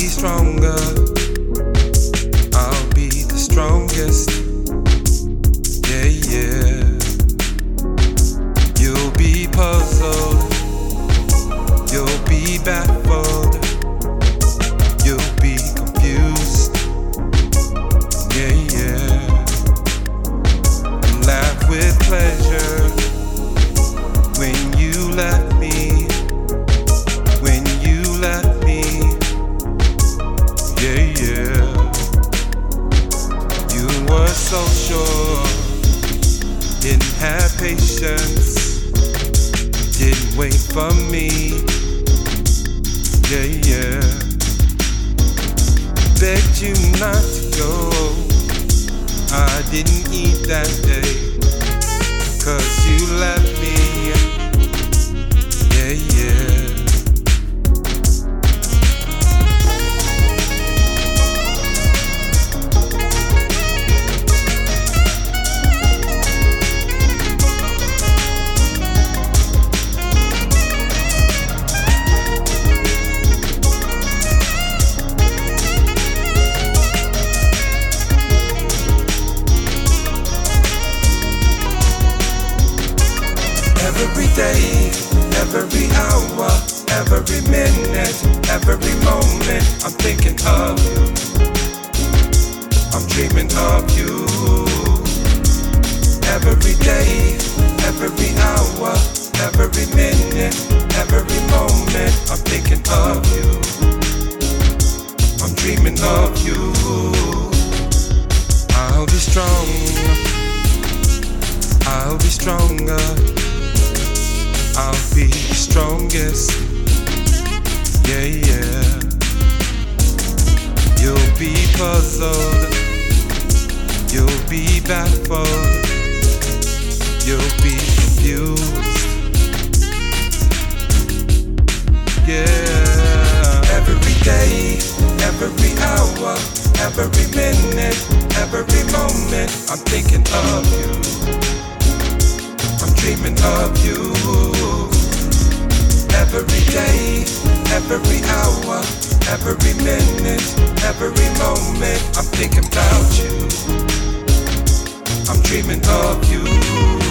stronger. I'll be the strongest. Yeah, yeah. You'll be puzzled. You'll be baffled. You'll be confused. Yeah, yeah. Laugh with pleasure when you left me. When you left me. Yeah, yeah. You were so sure. Didn't have patience. Didn't wait for me. Yeah, yeah. Begged you not to go. I didn't eat that day, 'cause you left me. Yeah, yeah. Every day, every hour, every minute, every moment, I'm thinking of you. I'm dreaming of you. Every day, every hour, every minute, every moment, I'm thinking of you. I'm dreaming of you. I'll be strong. I'll be stronger. I'll be the strongest. Yeah, yeah. You'll be puzzled. You'll be baffled. You'll be confused. Yeah. Every day, every hour, every minute, every moment, I'm thinking of you. I'm dreaming of you. Every day, every hour, every minute, every moment, I'm thinking about you. I'm dreaming of you.